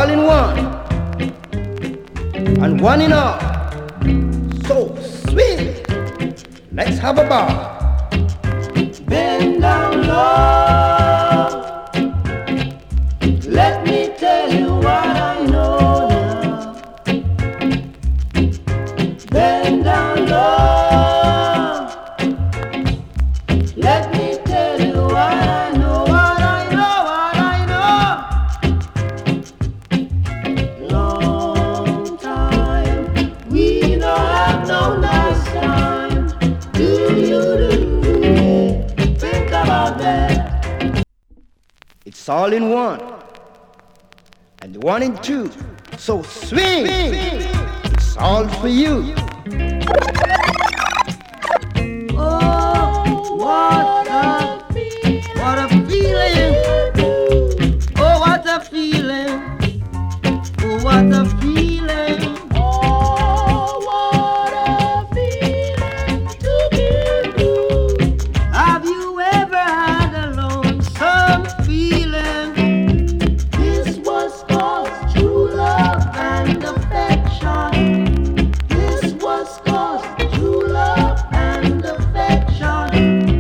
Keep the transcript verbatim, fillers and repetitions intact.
all in one and one in all. So sweet. Let's have a ball. Bend down low. Let me tell you what I know now. Bend down low. Let me tell you what I know, what I know, what I know. Long time we don't have no nice time. Do you do? Think about that. It's all in one and one in two. So swing. It's all for you. Oh, what a, what a feeling. Oh, what a feeling. Oh, what a